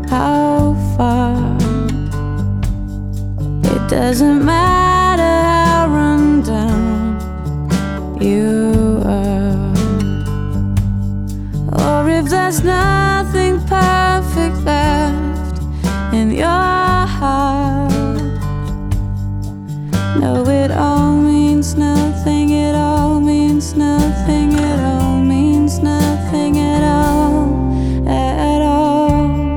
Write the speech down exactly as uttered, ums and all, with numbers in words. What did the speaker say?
how far. It doesn't matter how run down you are, or if there's nothing